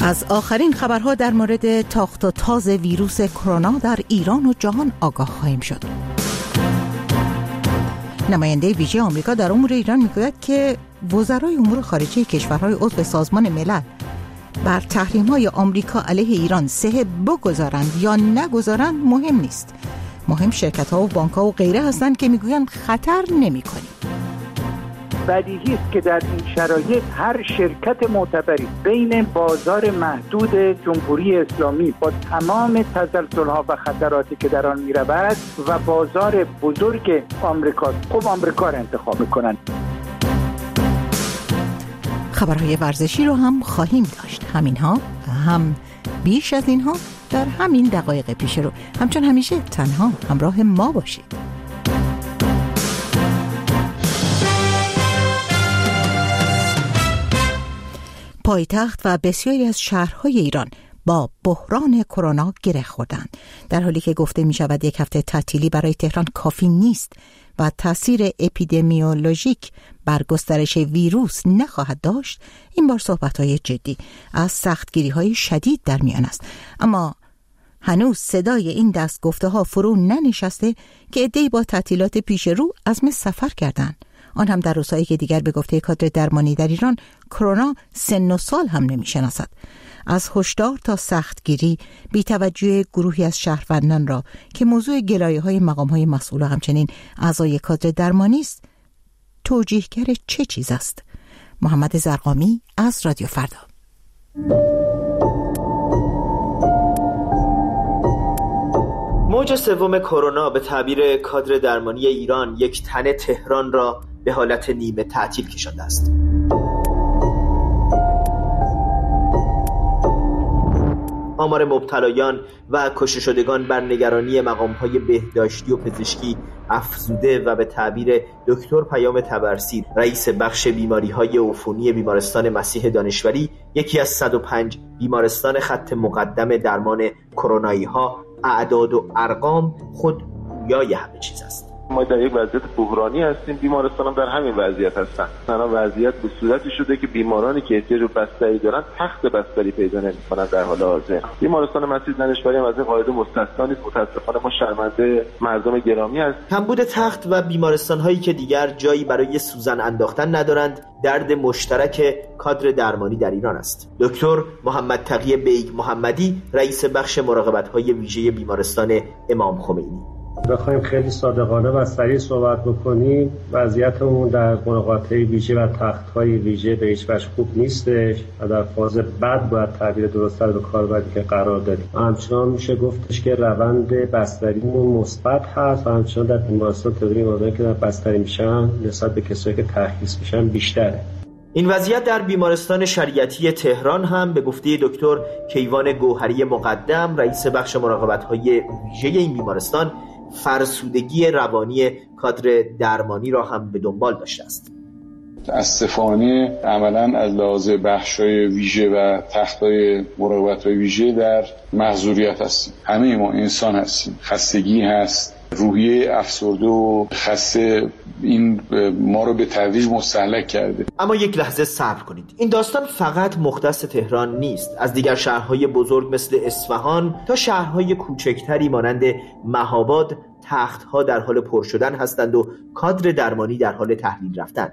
از آخرین خبرها در مورد تاخت و تاز ویروس کرونا در ایران و جهان آگاه خواهیم شد. نماینده ویژه آمریکا در امور ایران میگوید که وزرای امور خارجه کشورهای عضو سازمان ملل بر تحریم‌های آمریکا علیه ایران صحه بگذارند یا نگذارند مهم نیست. مهم شرکت‌ها و بانک‌ها و غیره هستند که میگویند خطر نمی‌کنیم. بدیهی است که در این شرایط هر شرکت معتبری بین بازار محدود جمهوری اسلامی با تمام تسلسل‌ها و خطراتی که در آن می‌رود و بازار بزرگ آمریکا، خب آمریکا را انتخاب می‌کنند. خبرهای ورزشی رو هم خواهیم داشت. همینها هم بیش از اینها در همین دقایق پیش رو. همچون همیشه تنها همراه ما باشید. پایتخت و بسیاری از شهرهای ایران با بحران کرونا گره خوردند، در حالی که گفته می شود یک هفته تعطیلی برای تهران کافی نیست و تاثیر اپیدمیولوژیک بر گسترش ویروس نخواهد داشت. این بار صحبت‌های جدی از سختگیری‌های شدید در میان است، اما هنوز صدای این دست گفته‌ها فرو ننشسته که عده‌ای با تعطیلات پیش رو عزم سفر کردند، آن هم در روزهایی که دیگر به گفته کادر درمانی در ایران کرونا سن و سال هم نمی‌شناسد. از هشدار تا سختگیری، بی‌توجهی گروهی از شهروندان را که موضوع گلایه‌های مقام‌های مسئول و همچنین اعضای کادر درمانی است، توجیهگر چه چیز است؟ محمد زرقامی از رادیو فردا. موج سوم کرونا به تعبیر کادر درمانی ایران یک تن تهران را به حالت نیمه تعطیل کشانده است. آمار مبتلایان و کشته شدگان بر نگرانی مقام‌های بهداشتی و پزشکی افزوده و به تعبیر دکتر پیام طبرسی، رئیس بخش بیماری‌های عفونی بیمارستان مسیح دانشوری، یکی از 105 بیمارستان خط مقدم درمان کرونایی‌ها، اعداد و ارقام خود گویای همه چیز است. ما در یک وضعیت بحرانی هستیم، بیمارستان هم در همین وضعیت هستن. تنها وضعیت به صورتی شده که بیمارانی که احتیاج به بستری دارن تخت بستری پیدا نمی‌کنن در حال حاضر. بیمارستان مسیح دانشوری هم از این قاعده مستثنا نیست. متأسفانه ما شرمنده مردم گرامی هستیم. کمبود تخت و بیمارستان‌هایی که دیگر جایی برای سوزن انداختن ندارند درد مشترک کادر درمانی در ایران است. دکتر محمد تقی بیگ محمدی، رئیس بخش مراقبت‌های ویژه بیمارستان امام خمینی: بخوایم خیلی صادقانه و سریع صحبت بکنیم، وضعیتمون در مراقبت‌های ویژه و تخت‌های ویژه به هیچ وجه خوب نیستش و در فاز بعد باید تعبیر درست‌تر به کار بردی که قرار داریم. همچنان میشه گفتش که روند بستریمون مثبت هست و همچنان در بیمارستان تعداد بیمارانی که در بستری میشن نسبت به کسایی که ترخیص میشن بیشتره. این وضعیت در بیمارستان شریعتی تهران هم به گفته دکتر کیوان گوهری مقدم، رئیس بخش مراقبت‌های ویژه این بیمارستان، فرسودگی روانی کادر درمانی را هم به دنبال داشته است. متاسفانه عملاً از لحاظ بخش‌های ویژه و تخت‌های مراقبت‌های ویژه در محظوریت هستیم. همه ما انسان هستیم، خستگی هست، روحیه افسرده و خسته این ما رو به تدریج مستهلک کرده. اما یک لحظه صبر کنید. این داستان فقط مختص تهران نیست. از دیگر شهرهای بزرگ مثل اصفهان تا شهرهای کوچکتری مانند مهاباد تخت‌ها در حال پر شدن هستند و کادر درمانی در حال تحویل رفتن.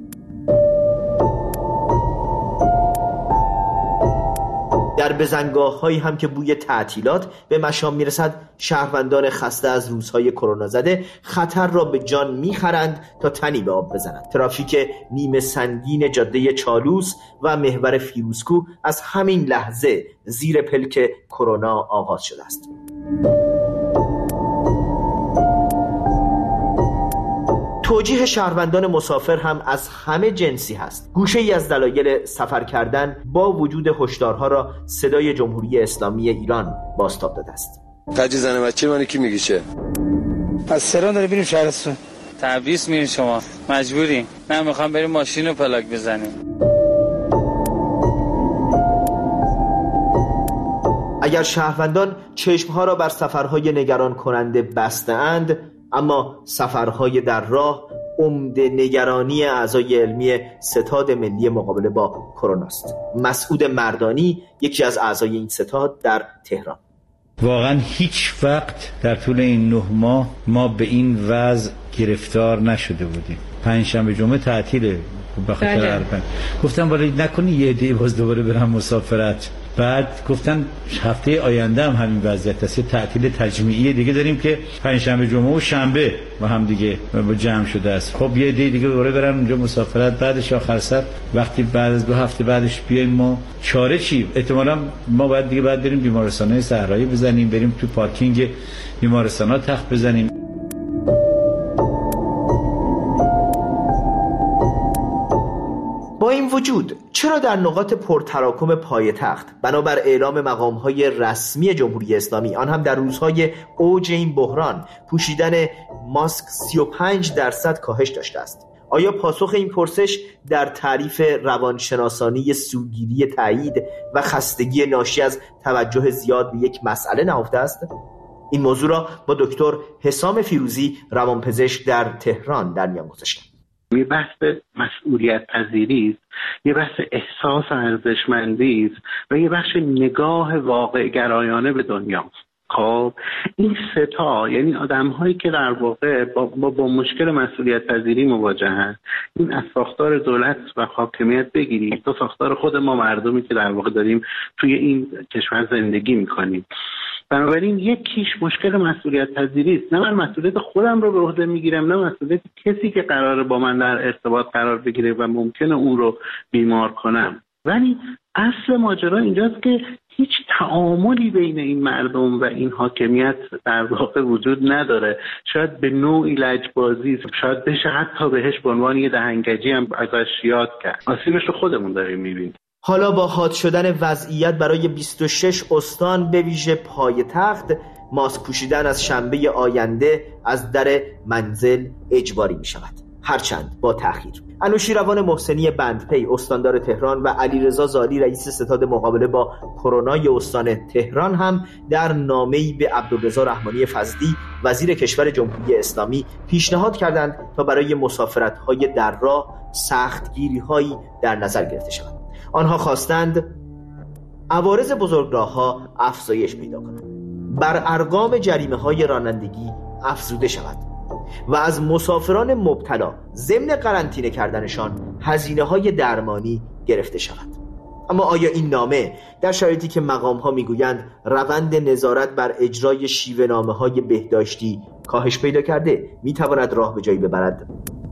در بزنگاه‌هایی هم که بوی تعطیلات به مشام میرسد، شهروندان خسته از روزهای کرونا زده خطر را به جان میخرند تا تنی به آب بزنند. ترافیک نیمه سنگین جاده چالوس و محور فیروزکو از همین لحظه زیر پلک کرونا آغاز شده است. توجیه شهروندان مسافر هم از همه جنسی هست. گوشه‌ای از دلایل سفر کردن با وجود هشدارها را صدای جمهوری اسلامی ایران بازتاب داده است. تجهیز زن بچه من کی میگه چه؟ از تهران داریم بریم شهرستان. تعویض میرین شما. مجبوریم. نه میخوام بریم ماشین رو پلاک بزنیم. اگر شهروندان چشمها را بر سفرهای نگران کننده بسته‌اند، اما سفرهای در راه عمده نگرانی اعضای علمی ستاد ملی مقابله با کرونا است. مسعود مردانی یکی از اعضای این ستاد در تهران: واقعا هیچ وقت در طول این 9 ماه ما به این وضع گرفتار نشده بودیم. پنجشنبه جمعه تعطیله بخاطر گفتم ولی نکنی یه عده باز دوباره برم مسافرت. بعد گفتن هفته آینده هم همین وضعیت است، تعطیل تجمیعی دیگه داریم که پنجشنبه جمعه و شنبه با هم دیگه جمع شده است. خب یه عده دیگه دوباره برن اونجا مسافرت، بعدش آخر سر وقتی بعد از 2 هفته بعدش بیایم ما چاره چی؟ احتمالاً ما بعد بریم بیمارستان‌های صحرایی بزنیم، بریم تو پارکینگ بیمارستان‌ها تخت بزنیم. با این وجود چرا در نقاط پرتراکم پایتخت بنابر اعلام مقام‌های رسمی جمهوری اسلامی، آن هم در روزهای اوج این بحران، پوشیدن ماسک 35% کاهش داشته است؟ آیا پاسخ این پرسش در تعریف روانشناسانی سوگیری تایید و خستگی ناشی از توجه زیاد به یک مسئله نهفته است؟ این موضوع را با دکتر حسام فیروزی روانپزشک در تهران در میان گذاشتم. یه بحث مسئولیت پذیری است، یه بحث احساس ارزشمندی است و یه بحث نگاه واقع گرایانه به دنیا. خب این سه تا یعنی آدم‌هایی که در واقع با مشکل مسئولیت پذیری مواجهن، این از ساختار دولت و حاکمیت بگیریم تا ساختار خود ما مردمی که در واقع داریم توی این کشور زندگی می‌کنیم. بنابراین یکیش مشکل مسئولیت پذیری است. نه من مسئولیت خودم رو به عهده میگیرم، نه مسئولیت کسی که قراره با من در ارتباط قرار بگیره و ممکنه اون رو بیمار کنم. ولی اصل ماجرا اینجاست که هیچ تعاملی بین این مردم و این حاکمیت در واقع وجود نداره. شاید به نوعی لجبازی، شاید بشه حتی بهش به عنوان یه دهنگجی هم ازش یاد کرد. آسیبش رو خودمون داریم میبینیم. حالا با حاد شدن وضعیت برای 26 استان به ویژه پایتخت، ماسک پوشیدن از شنبه آینده از در منزل اجباری می شود، هرچند با تأخیر. انوشیروان محسنی بندپی استاندار تهران و علیرضا زالی رئیس ستاد مقابله با کرونا استان تهران هم در نامه‌ای به عبدالرضا رحمانی فضلی وزیر کشور جمهوری اسلامی پیشنهاد کردند تا برای مسافرت‌های در راه سختگیری‌هایی در نظر گرفته شود. آنها خواستند عوارض بزرگراه‌ها افزایش پیدا کنند، بر ارقام جریمه‌های رانندگی افزوده شود و از مسافران مبتلا ضمن قرنطینه کردنشان هزینه‌های درمانی گرفته شود. اما آیا این نامه در شرایطی که مقام‌ها میگویند روند نظارت بر اجرای شیوه‌نامه‌های بهداشتی کاهش پیدا کرده میتواند راه به جایی ببرد؟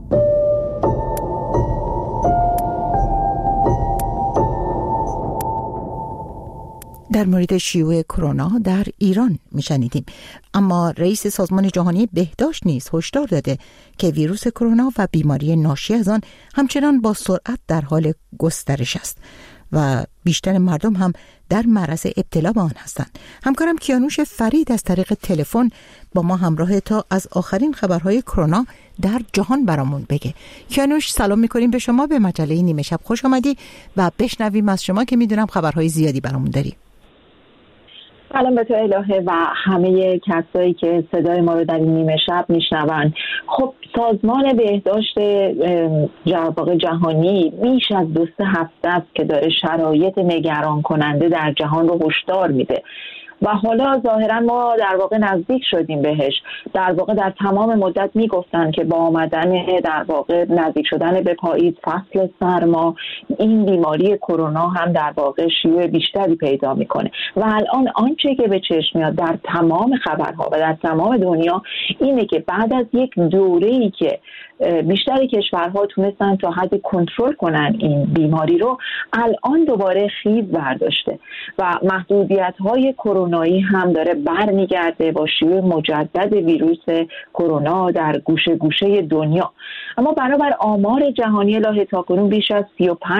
در مورد شیوع کرونا در ایران میشنیدیم، اما رئیس سازمان جهانی بهداشت نیز هشدار داده که ویروس کرونا و بیماری ناشی از آن همچنان با سرعت در حال گسترش است و بیشتر مردم هم در معرض ابتلا به آن هستند. همکارم کیانوش فرید از طریق تلفن با ما همراه تا از آخرین خبرهای کرونا در جهان برامون بگه. کیانوش، سلام میکنیم به شما، به مجله نیمه شب خوش آمدی و بشنویم از شما که میدونم خبرهای زیادی برامون داری. سلام به تو الهه و همه کسایی که صدای ما رو در این نیمه شب میشنون. خب سازمان بهداشت جهانی بیش از 2-3 هفته است که داره شرایط نگران کننده در جهان رو هشدار میده و حالا ظاهرا ما در واقع نزدیک شدیم بهش. در واقع در تمام مدت میگفتن که با آمدن در واقع نزدیک شدن به پاییز، فصل سرما، این بیماری کرونا هم در واقع شیوع بیشتری پیدا میکنه و الان آنچه که به چشم میاد در تمام خبرها و در تمام دنیا اینه که بعد از یک دوره‌ای که بیشتر کشورها تونستن تا حدی کنترل کنن این بیماری رو، الان دوباره خیز برداشته و محدودیت‌های کرونایی هم داره برمیگرده با شیوع مجدد ویروس کرونا در گوشه گوشه دنیا. اما بنابر آمار جهانی الهه تاکنون بیش از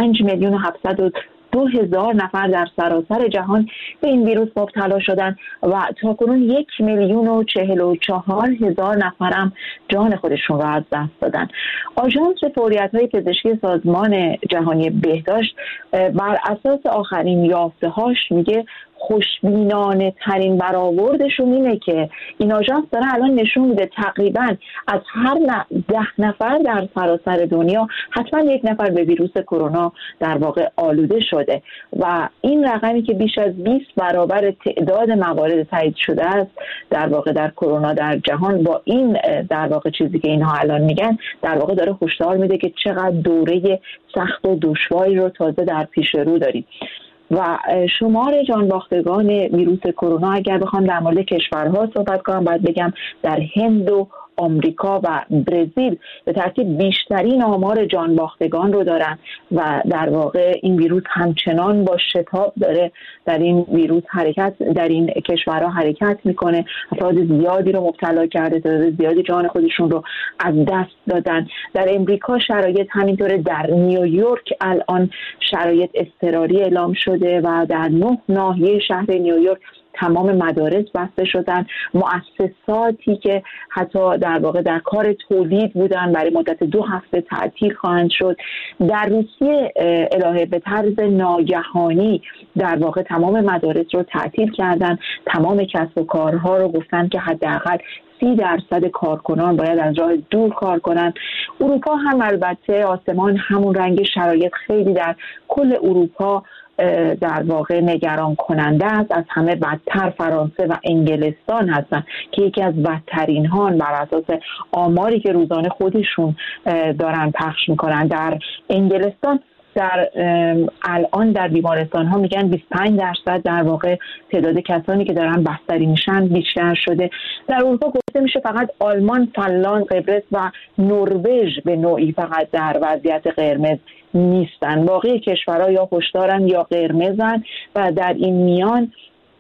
35,702,000 نفر در سراسر جهان به این ویروس مبتلا شدن و تاکنون 1,044,000 نفرم جان خودشون را از دست دادن. آژانس فوریت‌های پزشکی سازمان جهانی بهداشت بر اساس آخرین یافته‌هاش میگه خوشبینانه ترین برآوردشون اینه که این آژانس داره الان نشون میده تقریبا از هر 10 نفر در سراسر دنیا حتما 1 نفر به ویروس کرونا در واقع آلوده شده و این رقمی که بیش از 20 برابر تعداد موارد تایید شده است در واقع در کرونا در جهان، با این در واقع چیزی که اینها الان میگن در واقع داره هشدار میده که چقدر دوره سخت و دشواری رو تازه در پیش رو داریم. و شمار جانباختگان ویروس کرونا، اگر بخوام در مورد کشورها صحبت کنم، باید بگم در هند و آمریکا و برزیل به ترتیب بیشترین آمار جانباختگان رو دارن و در واقع این ویروس همچنان با شتاب داره در این ویروس در این کشورها حرکت میکنه. افراد زیادی رو مبتلا کرده، تعداد زیادی جان خودشون رو از دست دادن. در امریکا شرایط همینطوره. در نیویورک الان شرایط اضطراری اعلام شده و در 9 ناحیه شهر نیویورک تمام مدارس بسته شدن. مؤسساتی که حتی در واقع در کار تولید بودن برای مدت 2 هفته تعطیل خواهند شد. در روسیه الهه به طرز ناگهانی در واقع تمام مدارس رو تعطیل کردن، تمام کسب و کارها رو گفتن که حداقل 30% کارکنان باید از راه دور کار کنند. اروپا هم البته آسمان همون رنگ، شرایط خیلی در کل اروپا در واقع نگران کننده است. از همه بدتر فرانسه و انگلستان هستن که یکی از بدترین ها بر اساس آماری که روزانه خودشون دارن پخش میکنن. در انگلستان در الان در بیمارستان ها میگن 25% در واقع تعداد کسانی که دارن بستری میشن بیشتر شده. در اروپا گفته میشه فقط آلمان، فنلاند، قبرس و نروژ به نوعی فقط در وضعیت قرمز نیستن. باقی کشورها یا هشدارن یا قرمزن و در این میان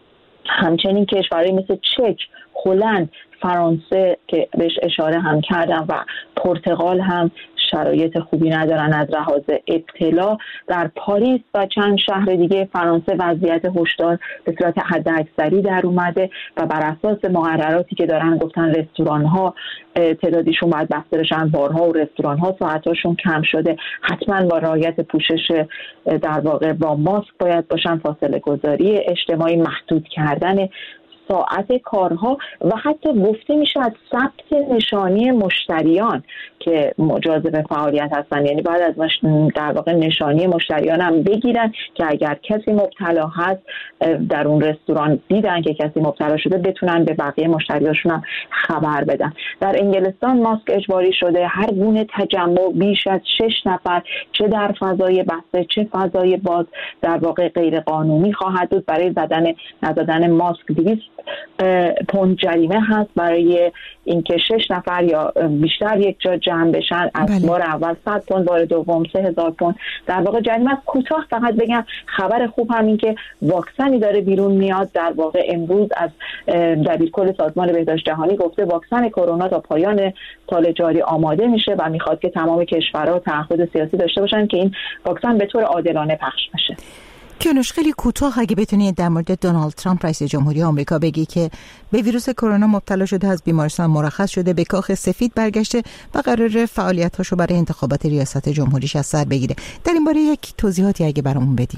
همچنین کشورهای مثل چک، هلند، فرانسه که بهش اشاره هم کردم و پرتغال هم شرایط خوبی ندارن از لحاظ ابتلا. در پاریس و چند شهر دیگه فرانسه وضعیت هشدار به صورت حداکثری در اومده و بر اساس مقرراتی که دارن گفتن رستوران ها تعدادیشون باید بسته بشن، بارها و رستوران ها ساعتاشون کم شده، حتما با رعایت پوشش در واقع با ماسک باید باشن، فاصله گذاری اجتماعی، محدود کردن ساعت کارها و حتی گفته میشه از ثبت نشانی مشتریان که جاذب فعالیت هستن. یعنی باید از در واقع نشانی مشتریان هم بگیرن که اگر کسی مبتلا هست در اون رستوران دیدن که کسی مبتلا شده بتونن به بقیه مشتریاشون هم خبر بدن. در انگلستان ماسک اجباری شده. هر گونه تجمع بیش از 6 نفر چه در فضای بسته چه فضای باز در واقع غیر قانونی خواهد بود. برای نزدن ماسک 200 پوند جریمه هست. برای اینکه 6 نفر یا بیشتر یک جا جمع بشن از بار اول 100 پوند، بار دوم 3000 پوند در واقع جریمه. کوتاه فقط بگم خبر خوب هم این که واکسنی داره بیرون میاد. در واقع امروز از دبیرکل سازمان بهداشت جهانی گفته واکسن کرونا تا پایان سال جاری آماده میشه و میخواد که تمام کشورها تعهد سیاسی داشته باشن که این واکسن به طور عادلانه پخش بشه. کیانوش خیلی کوتاه اگه بتونید در مورد دونالد ترامپ رئیس جمهوری آمریکا بگی که به ویروس کرونا مبتلا شده، از بیمارستان مرخص شده، به کاخ سفید برگشته و قراره فعالیتاشو برای انتخابات ریاست جمهوریش از سر بگیره. در این باره یک توضیحاتی اگه برامون بدی.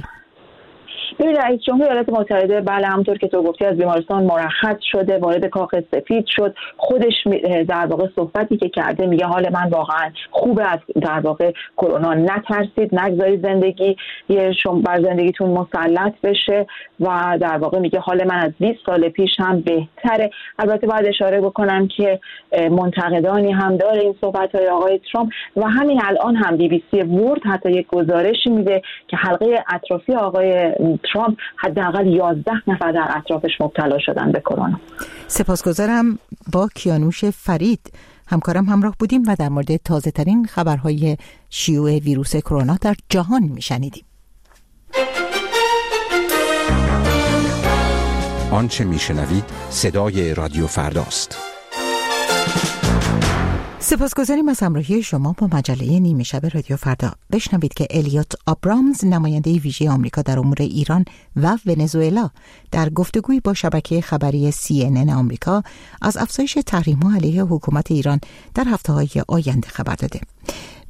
رئیس جمهور ایالات متحده بله همونطور که تو گفتی از بیمارستان مرخص شده، وارد کاخ سفید شد. خودش در واقع صحبتی که کرده میگه حال من واقعا خوبه، از در واقع کرونا نترسید، نگذارید زندگی بر زندگیتون مسلط بشه و در واقع میگه حال من از 20 سال پیش هم بهتره. البته باید اشاره بکنم که منتقدانی هم داره این صحبت‌های آقای ترامپ و همین الان هم BBC ورلد حتی یک گزارشی میده که حلقه اطرافی آقای ترامپ حداقل 11 نفر در اطرافش مبتلا شدن به کرونا. سپاسگزارم. با کیانوش فرید همکارم همراه بودیم و در مورد تازه ترین خبرهای شیوع ویروس کرونا در جهان میشنیدیم. آنچه میشنوید صدای رادیو فرداست. سپاسگزاریم از همراهی شما با مجله نیمه شب رادیو فردا. بشنوید که الیوت آبرامز نماینده ویژه آمریکا در امور ایران و ونزوئلا در گفتگوی با شبکه خبری CNN آمریکا از افزایش تحریم‌ها علیه حکومت ایران در هفته‌های آینده خبر داده.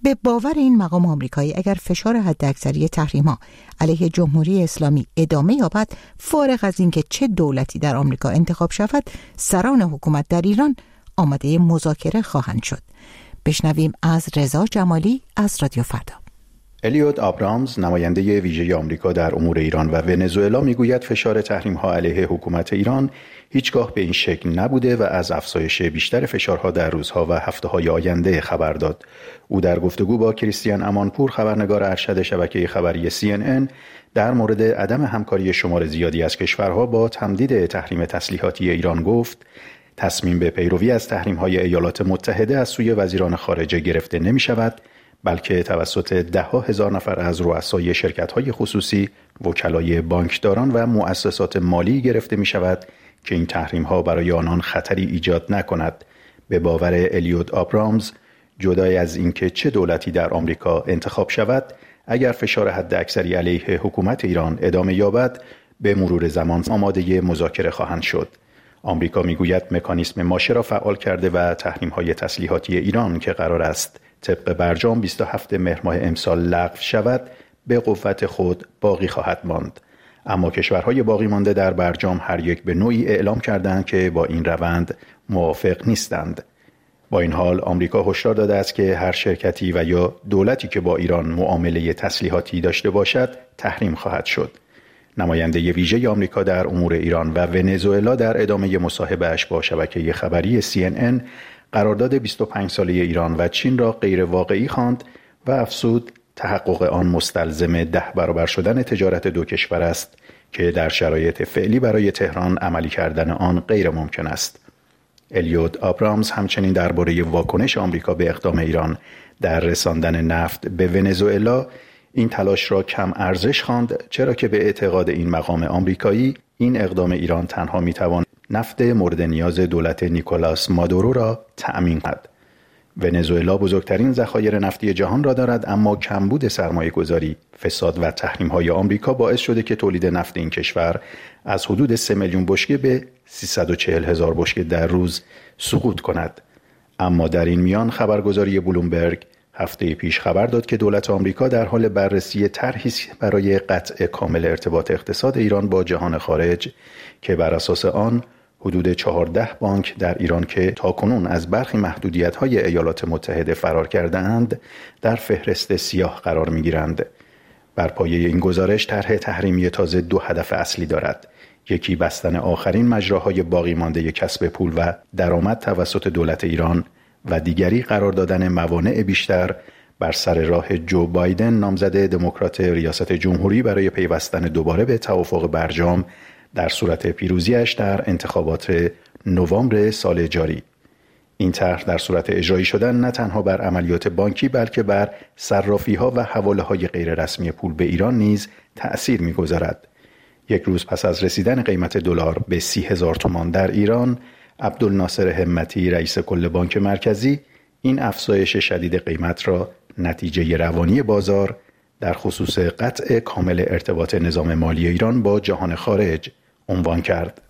به باور این مقام آمریکایی اگر فشار حداکثری تحریم‌ها علیه جمهوری اسلامی ادامه یابد، فارغ از اینکه چه دولتی در آمریکا انتخاب شود، سران حکومت در ایران آماده مذاکره خواهند شد. بشنویم از رضا جمالی از رادیو فردا. الیوت آبرامز، نماینده ویژه آمریکا در امور ایران و ونزوئلا، میگوید فشار تحریم‌ها علیه حکومت ایران هیچگاه به این شکل نبوده و از افزایش بیشتر فشارها در روزها و هفته‌های آینده خبر داد. او در گفتگو با کریستیان امانپور، خبرنگار ارشد شبکه خبری CNN، در مورد عدم همکاری شمار زیادی از کشورها با تمدید تحریم تسلیحاتی ایران گفت: تصمیم به پیروی از تحریم‌های ایالات متحده از سوی وزیران خارجه گرفته نمی‌شود، بلکه توسط ده‌ها هزار نفر از رؤسای شرکت‌های خصوصی، وکلای بانکداران و مؤسسات مالی گرفته می‌شود که این تحریم‌ها برای آنان خطری ایجاد نکند. به باور الیوت آبرامز، جدای از اینکه چه دولتی در آمریکا انتخاب شود، اگر فشار حداکثری علیه حکومت ایران ادامه یابد، به مرور زمان آماده مذاکره خواهند شد. آمریکا میگوید مکانیسم ماشه را فعال کرده و تحریم‌های تسلیحاتی ایران که قرار است طبق برجام 27 مهر ماه امسال لغو شود، به قوت خود باقی خواهد ماند. اما کشورهای باقی مانده در برجام هر یک به نوعی اعلام کردند که با این روند موافق نیستند. با این حال آمریکا هشدار داده است که هر شرکتی و یا دولتی که با ایران معامله تسلیحاتی داشته باشد تحریم خواهد شد. نماینده ویژه آمریکا در امور ایران و ونزوئلا در ادامه مصاحبه‌اش با شبکه خبری CNN قرارداد 25 ساله ایران و چین را غیر واقعی خواند و افزود تحقق آن مستلزم 10 برابر شدن تجارت دو کشور است که در شرایط فعلی برای تهران عملی کردن آن غیر ممکن است. الیوت آبرامز همچنین درباره واکنش آمریکا به اقدام ایران در رساندن نفت به ونزوئلا این تلاش را کم ارزش خواند، چرا که به اعتقاد این مقام آمریکایی این اقدام ایران تنها میتواند نفت مورد نیاز دولت نیکولاس مادورو را تأمین کند. ونزوئلا بزرگترین ذخایر نفتی جهان را دارد، اما کمبود سرمایه‌گذاری، فساد و تحریم‌های آمریکا باعث شده که تولید نفت این کشور از حدود 3 میلیون بشکه به 340,000 بشکه در روز سقوط کند. اما در این میان خبرگزاری بلومبرگ هفته پیش خبر داد که دولت آمریکا در حال بررسی طرحی برای قطع کامل ارتباط اقتصاد ایران با جهان خارج که بر اساس آن حدود 14 بانک در ایران که تاکنون از برخی محدودیت‌های ایالات متحده فرار کرده‌اند در فهرست سیاه قرار می‌گیرند. بر پایه این گزارش طرح تحریمی تازه 2 هدف اصلی دارد: یکی بستن آخرین مجراهای باقی مانده کسب پول و درآمد توسط دولت ایران و دیگری قرار دادن موانع بیشتر بر سر راه جو بایدن، نامزد دموکرات ریاست جمهوری، برای پیوستن دوباره به توافق برجام در صورت پیروزیش در انتخابات نوامبر سال جاری. این طرح در صورت اجرایی شدن نه تنها بر عملیات بانکی بلکه بر صرافی‌ها و حواله‌های غیر رسمی پول به ایران نیز تأثیر می‌گذارد. یک روز پس از رسیدن قیمت دلار به 30,000 تومان در ایران، عبدالناصر همتی، رئیس کل بانک مرکزی، این افزایش شدید قیمت را نتیجه روانی بازار در خصوص قطع کامل ارتباط نظام مالی ایران با جهان خارج عنوان کرد.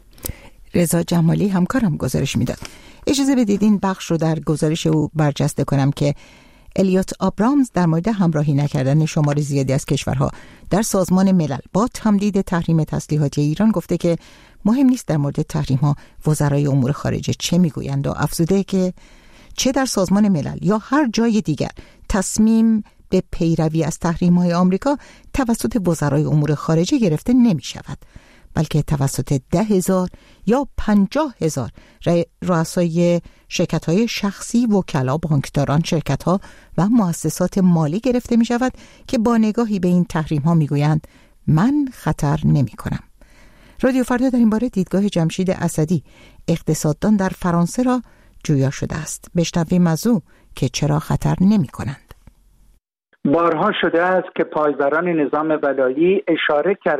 رضا جمالی همکارم گزارش میداد. اجازه بدید این بخش رو در گزارش او برجسته کنم که الیوت آبرامز در مورد همراهی نکردن شمار زیادی از کشورها در سازمان ملل با تمدید تحریم تسلیحاتی ایران گفته که مهم نیست در مورد تحریم‌ها وزرای امور خارجه چه میگویند و افزوده که چه در سازمان ملل یا هر جای دیگر تصمیم به پیروی از تحریم‌های آمریکا توسط وزرای امور خارجه گرفته نمی‌شود، بلکه توسط 10,000 یا 50,000 رؤسای شرکت‌های شخصی، وکلا، بانکداران، شرکت‌ها و مؤسسات مالی گرفته می‌شود که با نگاهی به این تحریم‌ها می‌گویند من خطر نمی‌کنم. رادیو فردا در این باره دیدگاه جمشید اسدی، اقتصاددان در فرانسه، را جویا شده است. بشنویم از او که چرا خطر نمی‌کنند. بارها شده است که پایداران نظام ولایی اشاره کردند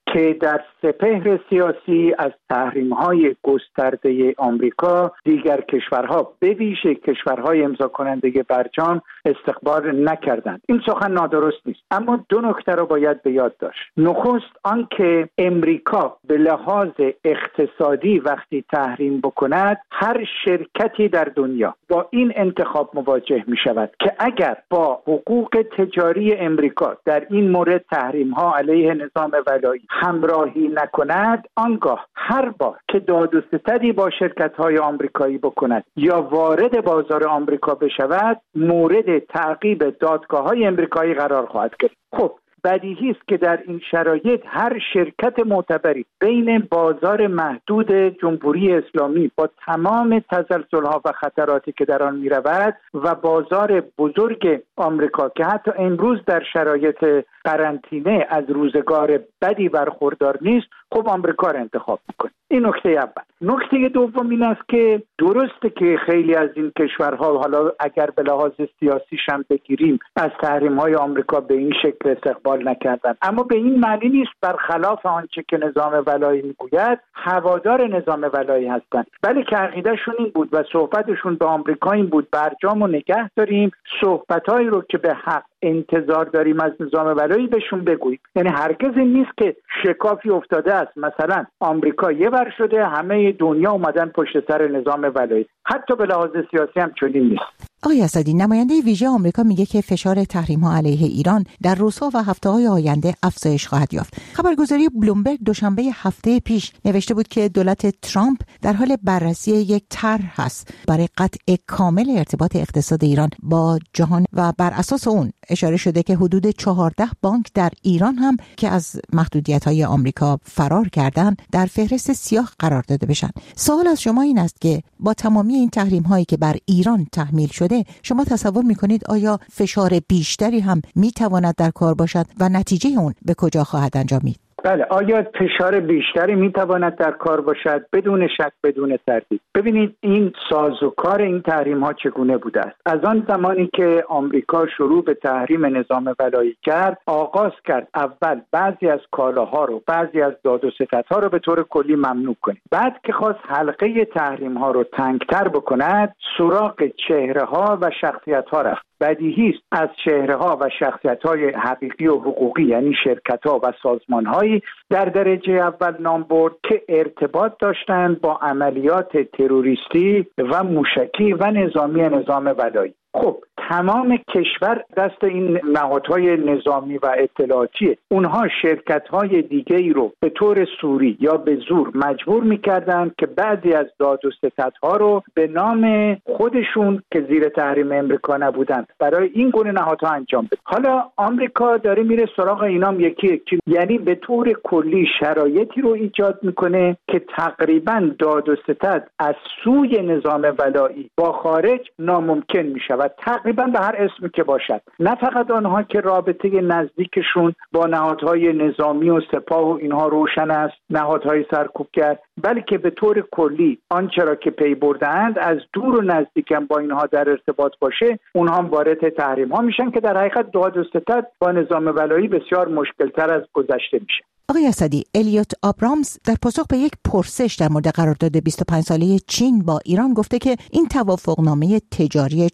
که در سپهر سیاسی از تحریم‌های گسترده آمریکا دیگر کشورها به ویژه کشورهای امضا کننده برجام استقبال نکردند. این سخن نادرست نیست، اما دو نکته را باید به یاد داشت. نخست آنکه امریکا به لحاظ اقتصادی وقتی تحریم بکند هر شرکتی در دنیا با این انتخاب مواجه می شود که اگر با حقوق تجاری امریکا در این مورد تحریم ها علیه نظام ولایی همراهی نکند، آنگاه هر بار که داد و ستدی با شرکت های آمریکایی بکند یا وارد بازار آمریکا بشود مورد تعقیب دادگاه های امریکایی قرار خواهد گرفت. خب بدیهی است که در این شرایط هر شرکت معتبری بین بازار محدود جمهوری اسلامی با تمام تسلسل‌ها و خطراتی که در آن می‌رود و بازار بزرگ آمریکا که حتی امروز در شرایط قرنطینه از روزگار بدی برخوردار نیست، خب آمریکا را انتخاب می‌کنه. این نکته اول. نکته دوم این است که درسته که خیلی از این کشورها حالا اگر به لحاظ سیاسیش هم بگیریم از تحریم‌های آمریکا به این شکل استقبال نکردن، اما به این معنی نیست برخلاف آنچه که نظام ولایی میگوید هوادار نظام ولایی هستند، بلکه که عقیدهشون این بود و صحبتشون به آمریکا این بود برجامو نگه داریم، صحبتایی رو که به حق انتظار داریم از نظام ولایی بهشون بگوییم. یعنی هرگز این نیست که شکافی افتاده است، مثلا آمریکا یه ور شده همه دنیا اومدن پشت سر نظام ولایی، حتی به لحاظ سیاسی هم چنین نیست. آقای اسدی، نماینده ویژه آمریکا میگه که فشار تحریم‌ها علیه ایران در روزها و هفته‌های آینده افزایش خواهد یافت. خبرگزاری بلومبرگ دوشنبه هفته پیش نوشته بود که دولت ترامپ در حال بررسی یک طرح است برای قطع کامل ارتباط اقتصاد ایران با جهان و بر اساس اون اشاره شده که حدود 14 بانک در ایران هم که از محدودیت‌های آمریکا فرار کردن در فهرست سیاه قرار داده بشن. سوال از شما این است که با تمامی این تحریم‌هایی که بر ایران تحمیل شده شما تصور میکنید آیا فشار بیشتری هم میتواند در کار باشد و نتیجه اون به کجا خواهد انجامید؟ بله، آیا فشار بیشتری میتواند در کار باشد؟ بدون شک، بدون تردید. ببینید این سازوکار این تحریم ها چگونه بوده است. از آن زمانی که آمریکا شروع به تحریم نظام ولایی کرد، آغاز کرد اول بعضی از کالاها رو، بعضی از داد و ستدها رو به طور کلی ممنوع کنید. بعد که خواست حلقه تحریم ها رو تنگتر بکند، سراغ چهره ها و شخصیت ها رفت. بدیهی است از چهره ها و شخصیت های حقیقی و حقوقی، یعنی شرکت ها و سازمان هایی در درجه اول نام برد که ارتباط داشتند با عملیات تروریستی و موشکی و نظامی نظام ولایی. خب تمام کشور دست این نهادهای نظامی و اطلاعاتی، اونها شرکت‌های دیگه‌ای رو به طور سوری یا به زور مجبور می‌کردند که بعضی از داد و ستدها رو به نام خودشون که زیر تحریم امریکا نبودند برای این گونه نهادها انجام بده. حالا آمریکا داره میره سراغ اینام یکی، یعنی به طور کلی شرایطی رو ایجاد میکنه که تقریباً داد و ستد از سوی نظام ولایی با خارج ناممکن میشود، تقریبا به هر اسمی که باشد. نه فقط آنها که رابطه نزدیکشون با نهادهای نظامی و سپاه و اینها روشن است، نهادهای سرکوبگر، بلکه به طور کلی آنچه را که پی بردند از دور و نزدیکم با اینها در ارتباط باشه، اونها هم وارد تحریم ها میشن که در حقیقت داد و ستد با نظام ولایی بسیار مشکل‌تر از گذشته میشه. آقای اسدی، الیوت آبرامز در پاسخ به یک پرسش در مورد قرارداد 25 ساله چین با ایران گفته که این توافقنامه تجاری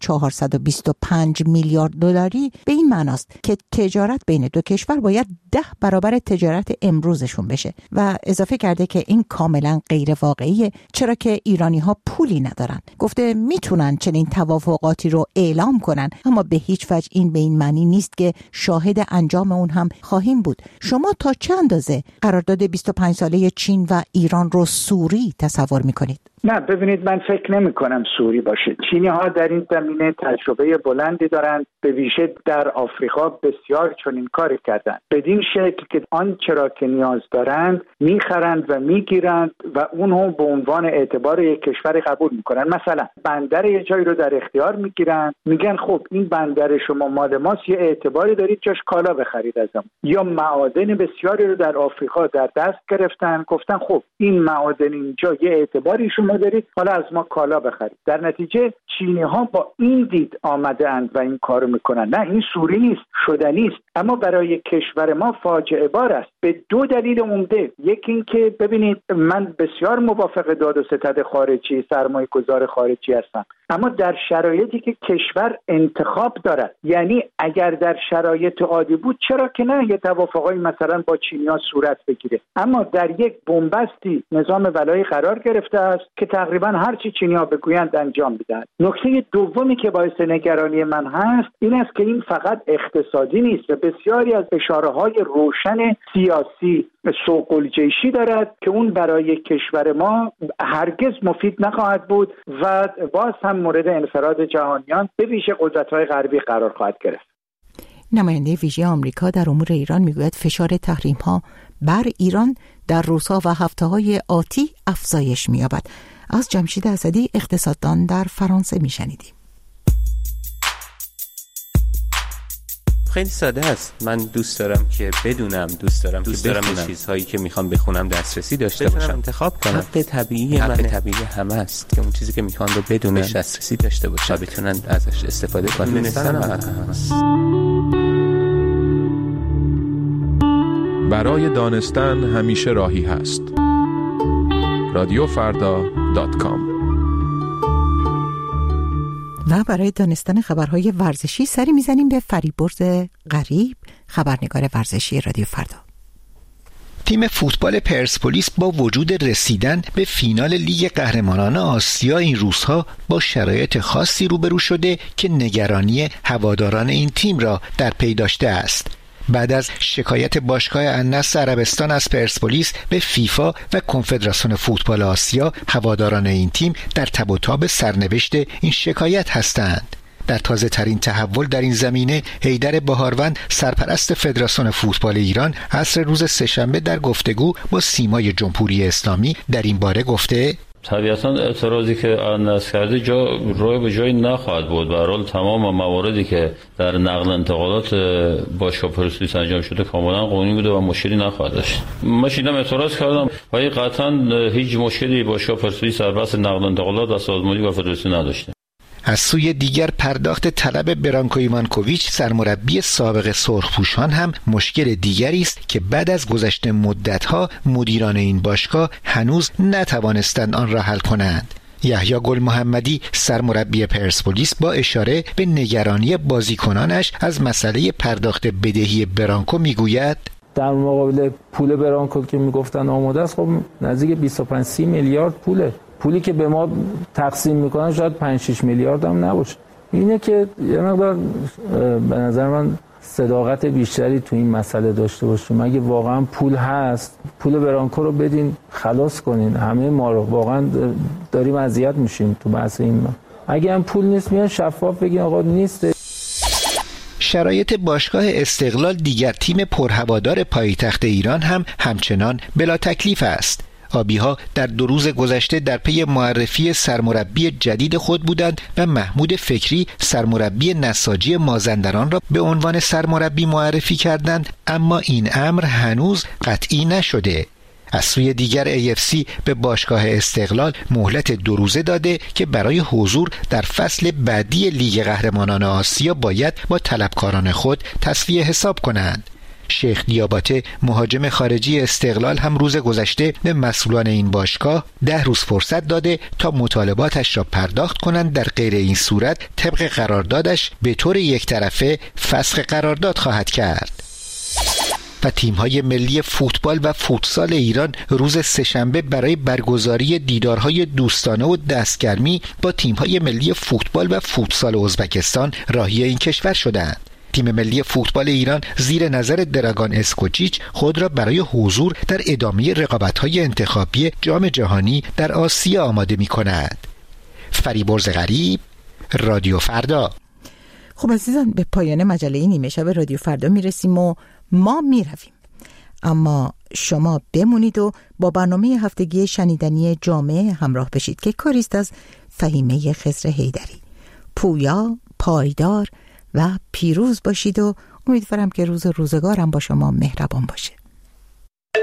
425 میلیارد دلاری به این معناست که تجارت بین دو کشور باید 10 برابر تجارت امروزشون بشه و اضافه کرده که این کاملا غیر واقعیه، چرا که ایرانی‌ها پولی ندارن. گفته میتونن چنین توافقاتی رو اعلام کنن، اما به هیچ وجه این به این معنی نیست که شاهد انجام اون هم خواهیم بود. شما تا چه اندازه قرارداد 25 ساله چین و ایران رو سوری تصور میکنید؟ نه، ببینید من فکر نمی کنم سوری باشه. چینی ها در این زمینه تجربه بلندی دارند، به ویژه در آفریقا بسیار چنین کاری کردند، بدین شکل که آنچه را که نیاز دارند میخرند و میگیرند و اونها به عنوان اعتبار یک کشور قبول میکنن. مثلا بندر یه جایی رو در اختیار میگیرن، میگن خب این بندر شما مال ماست، یه اعتباری دارید جاش کالا بخرید ازم، یا معادن بسیاری رو در در آفریقا در دست گرفتن، گفتن خب این معادن اینجا یه اعتباری شما دارید، حالا از ما کالا بخرید. در نتیجه چینی ها با این دید آمده اند و این کارو میکنن. نه این سوری نیست، شدنی است، اما برای کشور ما فاجعه بار است به دو دلیل عمده. یکی این که ببینید من بسیار موافق داد و ستد خارجی، سرمایه گذار خارجی هستم، اما در شرایطی که کشور انتخاب دارد، یعنی اگر در شرایط عادی بود چرا که نه یه توافقی مثلا با چینی‌ها صورت بگیره، اما در یک بنبستی نظام ولایی قرار گرفته است که تقریبا هر چی چینی‌ها بگویند انجام میدن. نکته دومی که باعث نگرانی من هست این است که این فقط اقتصادی نیست و بسیاری از اشاره‌های روشن سیاسی سوق‌الجیشی دارد که اون برای کشور ما هرگز مفید نخواهد بود و باز هم مورد انفراد جهانیان به ویژه قدرت‌های غربی قرار خواهد گرفت. نماینده ویژه آمریکا در امور ایران میگوید فشار تحریم‌ها بر ایران در روزها و هفته‌های آتی افزایش می‌یابد. از جمشید اسدی، اقتصاددان در فرانسه میشنیدیم. خیلی ساده است. من دوست دارم که بدونم، دوست دارم به چیزهایی که میخوام بخونم دسترسی داشته باشم، انتخاب کنم. حق طبیعی همه است که اون چیزی که میخوان رو بدونن، دسترسی داشته باشن و بتونن ازش استفاده کنن. دونستن برای دانستن همیشه راهی هست. رادیوفردا.com. و برای دانستن خبرهای ورزشی سری میزنیم به فریبرز غریب، خبرنگار ورزشی رادیو فردا. تیم فوتبال پرسپولیس با وجود رسیدن به فینال لیگ قهرمانان آسیا این روزها با شرایط خاصی روبرو شده که نگرانی هواداران این تیم را در پی داشته است. بعد از شکایت باشگاه النصر عربستان از پرسپولیس به فیفا و کنفدراسیون فوتبال آسیا، هواداران این تیم در تب و تاب سرنوشت این شکایت هستند. در تازه ترین تحول در این زمینه، حیدر بهاروند، سرپرست فدراسیون فوتبال ایران، عصر روز سه‌شنبه در گفتگو با سیمای جمهوری اسلامی در این باره گفته: طبیعتاً اعتراضی که النصر کرده روی به جایی نخواهد بود. به هر حال تمام مواردی که در نقل انتقالات باشگاه پرسپولیس انجام شده کاملا قانونی بوده و مشکلی نخواهد داشت. من شیدم اعتراض کردم و قطعاً هیچ مشکلی باشگاه پرسپولیس در بحث نقل انتقالات و سازمانی و فدراسیون نداشته. از سوی دیگر پرداخت طلب برانکو ایمانکوویچ، سرمربی سابق سرخپوشان، هم مشکل دیگری است که بعد از گذشت مدت‌ها مدیران این باشگاه هنوز نتوانستند آن را حل کنند. یحیی گل محمدی، سرمربی پرسپولیس، با اشاره به نگرانی بازیکنانش از مسئله پرداخت بدهی برانکو میگوید: در مقابل پول برانکو که میگفتن آماده است، خب نزدیک 25-30 میلیارد پولی که به ما تقسیم میکنن شاید 5-6 میلیارد هم نباشه. اینه که یه مقدار به نظر من صداقت بیشتری تو این مسئله داشته باشیم. اگه واقعا پول هست، پول برانکو رو بدین خلاص کنین. همه ما رو واقعا داریم اذیت میشیم تو بحث این. اگه هم پول نیست میان شفاف بگین آقا نیست. شرایط باشگاه استقلال، دیگر تیم پرهوادار پایتخت ایران، هم همچنان بلا تکلیف است. آبی‌ها در 2 روز گذشته در پی معرفی سرمربی جدید خود بودند و محمود فکری، سرمربی نساجی مازندران، را به عنوان سرمربی معرفی کردند، اما این امر هنوز قطعی نشده. از سوی دیگر AFC به باشگاه استقلال مهلت 2 روزه داده که برای حضور در فصل بعدی لیگ قهرمانان آسیا باید با طلبکاران خود تسویه حساب کنند. شیخ دیاباته، مهاجم خارجی استقلال، هم روز گذشته به مسئولان این باشگاه 10 روز فرصت داده تا مطالباتش را پرداخت کنند. در غیر این صورت طبق قراردادش به طور یک طرفه فسخ قرارداد خواهد کرد. و تیم‌های ملی فوتبال و فوتسال ایران روز سه‌شنبه برای برگزاری دیدارهای دوستانه و دستگرمی با تیم‌های ملی فوتبال و فوتسال ازبکستان راهی این کشور شدند. تیم ملی فوتبال ایران زیر نظر دراگان اسکوچیچ خود را برای حضور در ادامه رقابت‌های انتخابی جام جهانی در آسیا آماده می‌کند. فریبرز غریب، رادیو فردا. خب عزیزان، به پایان مجله نیمه شب رادیو فردا میرسیم و ما میرویم، اما شما بمونید و با برنامه هفتگی شنیدنی جامعه همراه بشید که کاریست از فهیمه خضر حیدری. پویا، پایدار و پیروز باشید و امیدوارم که روزگارم با شما مهربان باشه.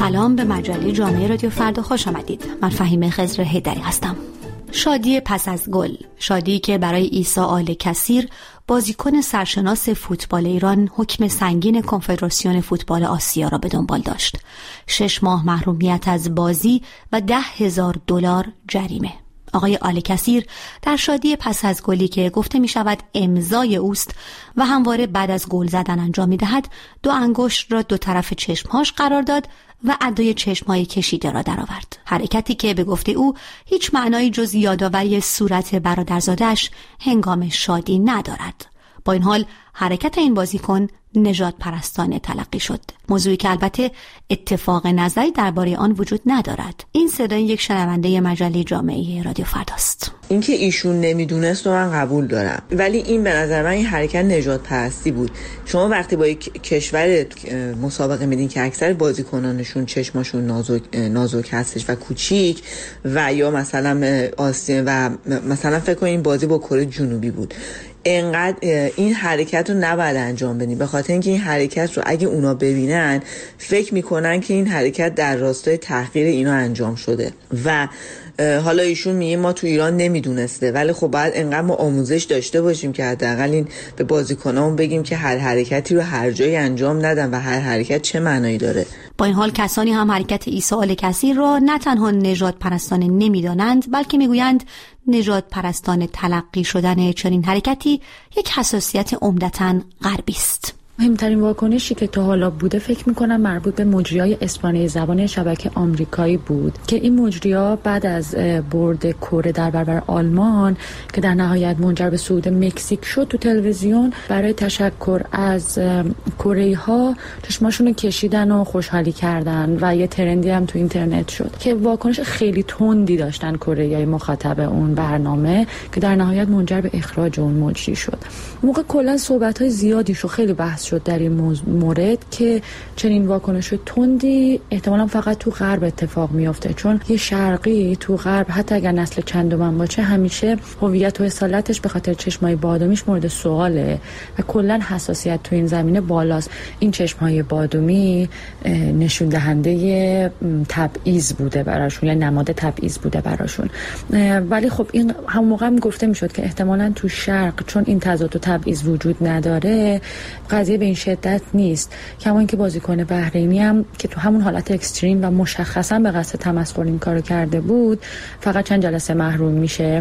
سلام به مجله جامعه رادیو فردا خوش آمدید. من فهیمه خضر هیدری هستم. شادی پس از گل، شادی که برای عیسی آل کثیر بازیکن سرشناس فوتبال ایران حکم سنگین کنفدراسیون فوتبال آسیا را به دنبال داشت. 6 ماه محرومیت از بازی و $10,000 جریمه. آقای آل کثیر در شادی پس از گلی که گفته می شود امضای اوست و همواره بعد از گل زدن انجام می دهد، 2 انگشت را 2 طرف چشمهاش قرار داد و ادای چشمهای کشیده را درآورد. حرکتی که به گفته او هیچ معنایی جز یادآوری صورت برادرزاده‌اش هنگام شادی ندارد. با این حال حرکت این بازیکن نژاد پرستانه تلقی شد، موضوعی که البته اتفاق نظری درباره آن وجود ندارد. این صدای یک شنونده مجله جامعه رادیو فرداست. اینکه ایشون نمیدونست رو من قبول دارم، ولی این به نظر من این حرکت نژاد پرستی بود. شما وقتی با یک کشور مسابقه میدین که اکثر بازیکنانشون چشماشون نازک هستش و کوچیک و یا مثلا آسیا و مثلا فکر کنین بازی با کره جنوبی بود، انقدر این حرکت رو نباید انجام بدیم، به خاطر اینکه این حرکت رو اگه اونا ببینن فکر میکنن که این حرکت در راستای تحقیر اینا انجام شده و حالا ایشون میگه ما تو ایران نمیدونسته، ولی خب باید انقدر ما آموزش داشته باشیم که حداقل این به بازیکنامون بگیم که هر حرکتی رو هر جایی انجام ندن و هر حرکت چه معنایی داره. با این حال کسانی هم حرکت عیسی آل کثیر را نه تنها نژاد پرستانه نمیدانند، بلکه میگویند نژاد پرستانه تلقی شدن چنین حرکتی یک حساسیت عمدتاً غربی است. مهمترین واکنشی که تا حالا بوده فکر میکنم مربوط به مجریای اسپانیایی زبان شبکه آمریکایی بود که این مجریا بعد از برد کره در برابر آلمان که در نهایت منجر به صعود مکزیک شد، تو تلویزیون برای تشکر از کره‌ای‌ها چشماشون رو کشیدن و خوشحالی کردن و یه ترندی هم تو اینترنت شد که واکنش خیلی تندی داشتن کره‌ای مخاطب اون برنامه که در نهایت منجر به اخراج اون مجری شد. موقع کلا صحبت‌های زیادی شد، خیلی بحث شد در این مورد که چنین واکنش تندی احتمالاً فقط تو غرب اتفاق میفته، چون یه شرقی تو غرب حتی اگر نسل چندم باشه همیشه هویت و اصالتش به خاطر چشمای بادامیش مورد سواله و کلا حساسیت تو این زمینه بالاست. این چشمای بادامی نشون دهنده تبعیض بوده براشون، یا نماد تبعیض بوده براشون، ولی خب این همون موقع هم گفته میشد که احتمالاً تو شرق چون این تضاد و تبعیض وجود نداره قضیه به این شدت نیست. کما اینکه بازیکن بحرینی هم که تو همون حالت اکستریم و مشخصا به قصد تمسخر این کارو کرده بود فقط چند جلسه محروم میشه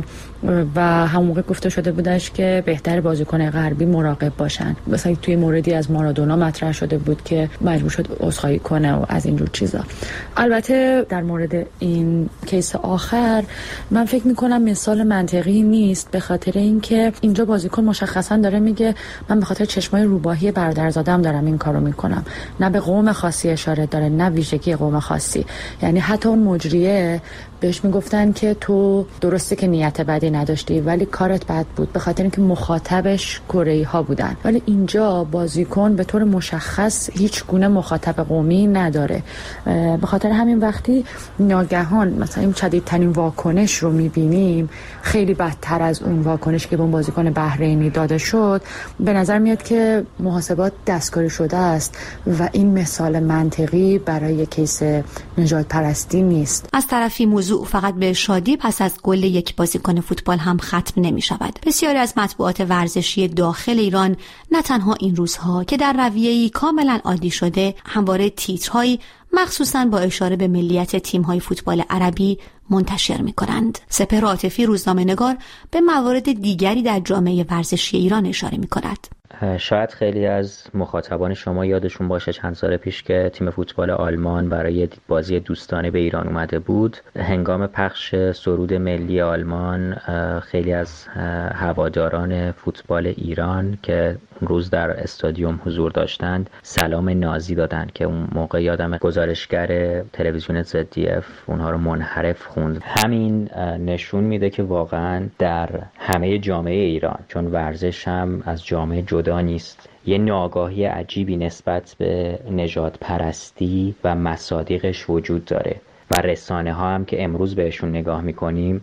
و همون موقع گفته شده بودش که بهتر بازیکن غربی مراقب باشن. مثلا توی موردی از مارادونا مطرح شده بود که مجبور شد عذرخواهی کنه و از اینجور چیزا. البته در مورد این کیس آخر من فکر میکنم مثال منطقی نیست، به خاطر اینکه اینجا بازیکن مشخصا داره میگه من به خاطر چشمای روباهی برادرزاده‌ام دارم این کارو میکنم، نه به قوم خاصی اشاره داره نه ویژگی قوم خاصی. یعنی حتی اون مجریه بهش میگفتن که تو درسته که نیت بدی نداشتی ولی کارت بد بود، به خاطر اینکه مخاطبش کره‌ای ها بودن، ولی اینجا بازیکن به طور مشخص هیچ گونه مخاطب قومی نداره. به خاطر همین وقتی ناگهان مثلا این شدیدترین واکنش رو میبینیم، خیلی بدتر از اون واکنش که به اون بازیکن بحرینی داده شد، به نظر میاد که محاسبات دستکاری شده است و این مثال منطقی برای کیس نژاد پرستی نیست. از طرفی موضوع فقط به شادی پس از گل یک بازیکن فوتبال هم ختم نمی شود. بسیاری از مطبوعات ورزشی داخل ایران نه تنها این روزها که در رویه‌ای کاملا عادی شده همواره تیترهایی مخصوصاً با اشاره به ملیت تیم‌های فوتبال عربی منتشر می‌کنند. سپهر عاطفی روزنامه‌نگار به موارد دیگری در جامعه ورزشی ایران اشاره می‌کند. شاید خیلی از مخاطبان شما یادشون باشه چند سال پیش که تیم فوتبال آلمان برای بازی دوستانه به ایران اومده بود. هنگام پخش سرود ملی آلمان خیلی از هواداران فوتبال ایران که اون روز در استادیوم حضور داشتند سلام نازی دادن که اون موقع یادم گزارشگر تلویزیون ZDF اونها رو منحرف خوند. همین نشون میده که واقعا در همه جامعه ایران، چون ورزش هم از جامعه جدا نیست، یه ناآگاهی عجیبی نسبت به نژاد پرستی و مصادیقش وجود داره و رسانه ها هم که امروز بهشون نگاه میکنیم